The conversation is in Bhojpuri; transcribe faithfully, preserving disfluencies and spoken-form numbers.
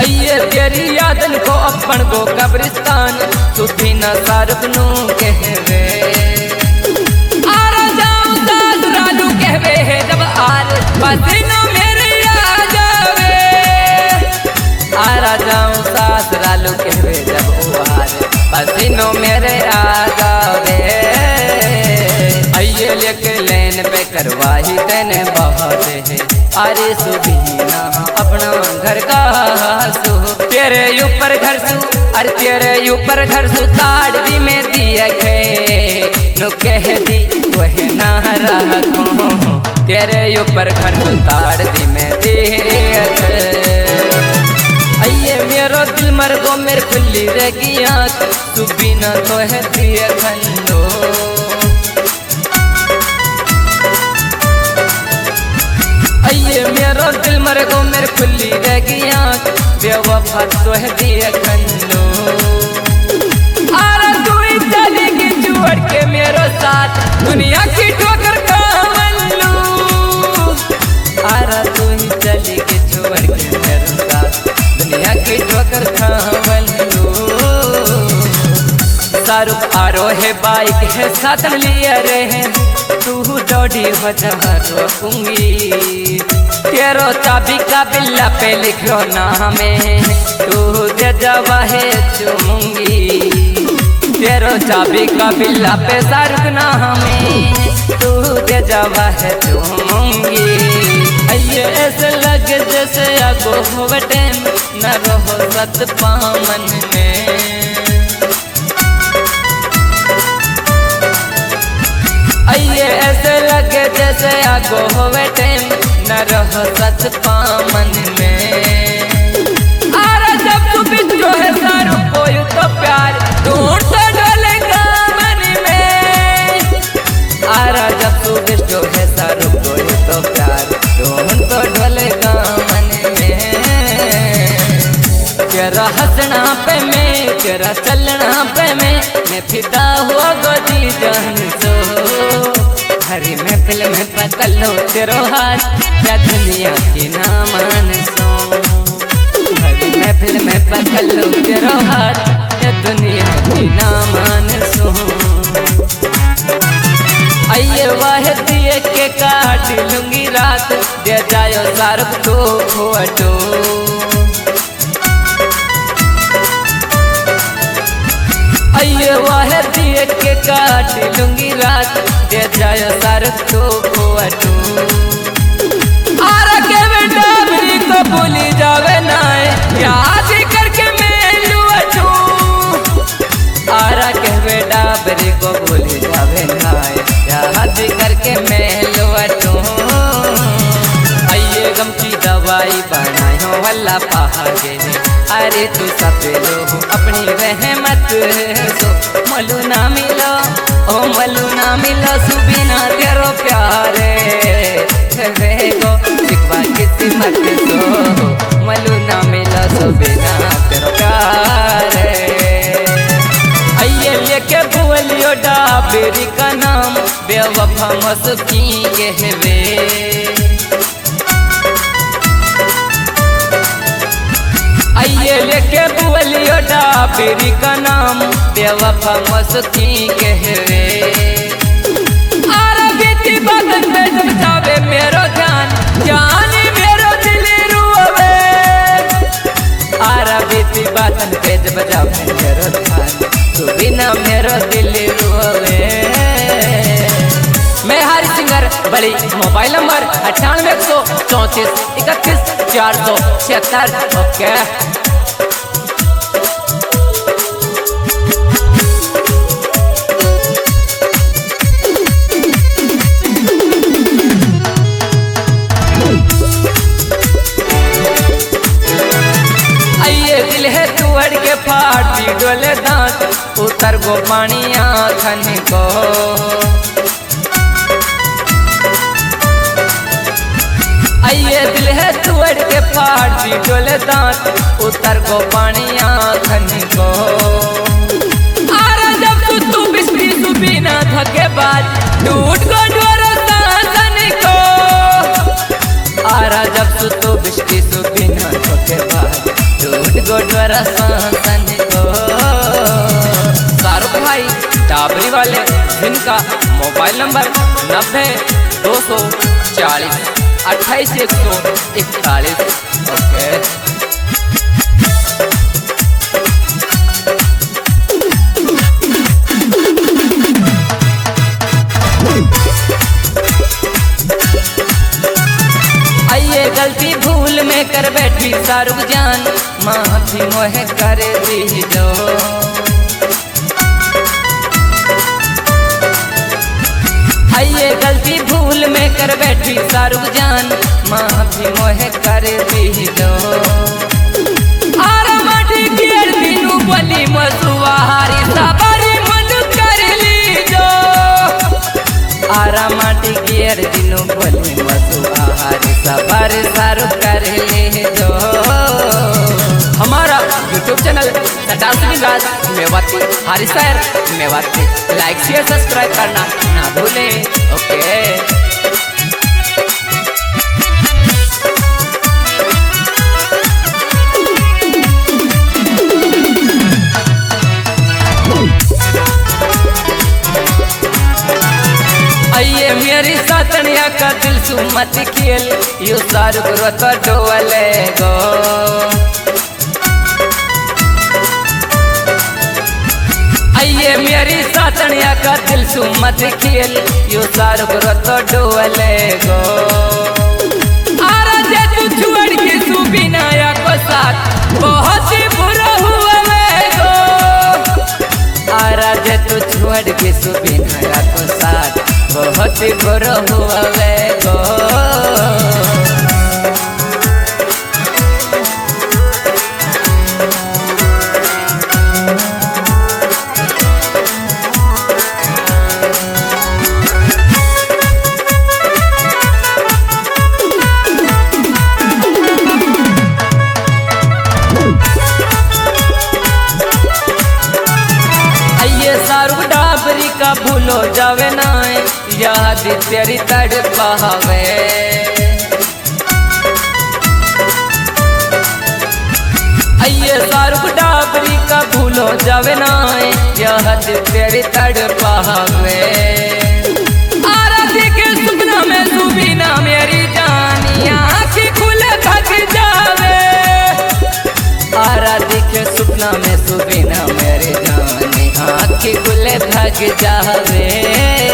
अये तेरी यादन को अपन को कब्रिस्तान तू भी न सारब नू कहवे आरा जाऊं साथ राजू कहवे है जब आर पसीनो मेरे आ जावे आरा जाऊं साथ रालू कहवे जब आर पसीनो मेरे आ जावे अये लेके लेन पे करवाही तेने बहुत है अरे सुबीना अपना घर का सु तेरे ऊपर घर सु अरे तेरे ऊपर घर सु ताड़ भी में दिया खे नो कह दी वह ना रखो तेरे ऊपर घर सु ताड़ भी में दिया खे अये मेरो दिल मर गो मेरे खुली रह गया सुबीना तो है दिया खंडो अये मेरो दिल मर गो मेरे खुली रह गया बेवफा तो है दिया खंडो आरा तू ही चली की छोड़ के मेरो साथ दुनिया की ठोकर खावन लूं आरा तू ही चली की छोड़ के मेरो साथ दुनिया की ठोकर खावन लूं शाहरुख आरो है बाइक है साथ लिए रहे तू डोडी वजह रोकूंगी तेरो चाबी का बिल्ला पे लिखो नाम तू दे जवा है चूमूंगी तेरो चाबी का बिल्ला पे शाहरुख नाम तू दे जवा है चूमूंगी अये ऐसे लगे जैसे आगो हो बटन न रहो सत पामन में अये ऐसे लगे जैसे आगो होवे टाइम न रहो सच पामन में आरा जब तू बिछो है सारू कोई तो प्यार ढूंढ तो ढोलेगा मन में आरा जब तू बिछो है सारू कोई तो प्यार ढूंढ तो ढोलेगा मन में तेरा हंसना पे मैं तेरा चलना पे मैं मैं फिदा हुआ गोदी जान सो हरी महफिल में पकड़ लो तेरो हाथ क्या दुनिया की ना मान सो हरी महफिल में पकड़ लो तेरो हाथ क्या दुनिया की ना मान सो अये वाह दिए के काट लूंगी रात दे जायो सारब तो खोटो अये वाह दिए के काट लूंगी रात दे जायो सारब तो खोटो आरा के बेटा मेरी को भूली जावे नाए याद करके मैं लुआटू आरा के बेटा मेरी को भूली जावे नाए याद करके मैं लुआटू अये गम की दवाई बनायो वल्ला पहागे अरे तू सब लो अपनी रहमत सो मलू ना मिलो ओ मलू ना मिलो सुबीना तेरो प्यारे गो शिकवा किस्मत सो मलू ना मिलो सुबीना तेरो प्यारे अये लेके भूलियो डाबेरी का नाम बेवफा मस्की कहवे अये लेके बुलियो डाबेरी का नाम बेवफा मस्ती कहवे आरा बीती बदन पे जब जावे मेरो जान जान मेरो दिल रोवे आरा बीती बदन पे जब जावे मेरो जान तू बिना मेरो दिल रोवे मैं हरी सिंगर बड़ी मोबाइल नंबर अट्ठानवे एक सौ चौंतीस इकतीस चार सौ छिहत्तर ओके दिल है तुअड़ के फाटी डोले दांत उतर गो पानी आँखन को अये दिल है तुअड़ के फाटी डोले दांत उतर गो पानी आँखन को आरा जब तू तू बिस्ती सुबीना थके बाद टूट को डोरो सांसन को आरा जब तू तू बिस्ती सुबीना थके बाद लूट गोडवरा शासन को। शाहरुख भाई डाबरी वाले जिनका मोबाइल नंबर नब्बे दो सौ चालीस अट्ठाईस एक सौ इकतालीस। ओके आइए गलती भूल में कर बैठी शाहरुख जान, माफी मोहे कर दी दो। आइए गलती भूल में कर बैठी शाहरुख जान, माफी मोहे कर दी दो। आरा माटी केर दिनु बोली मसुआहारी सवारी मन कर ली जो। आरा माटी केर दिनु बोली मसुआहारी सवारी शाहरुख कर ली जो। हमारा यूट्यूब चैनल सटासनी राज मेवाती हरिशहर मेवाती लाइक शेयर सब्सक्राइब करना ना भूलें। ओके आइए मेरी सातनिया का दिल सुमत खेल यू शाहरुख रोत डोले गो। आइए मेरी सातनिया का दिल सुमत खेल यू शाहरुख रोत डोले गो। आरा जे तू छोड़ के सुबिनाया को साथ बहुत ही बुरा हुआ गो। आरा जे तू छोड़ के सुबिनाया को साथ बहुत ही बुरा हुआ गो। आइए शाहरुख डाबरी का भूलो जावे ना याद तेरी तड़पावे। आइए शाहरुख डाबरी का भूलो जावे ना याद तेरी तड़पावे। आरा देखे सुपना में सुबीना मेरी जानी आँखी खुले थक जावे। आरा देखे सुपना में सुबीना मेरी जानी आँखी खुले थक जावे।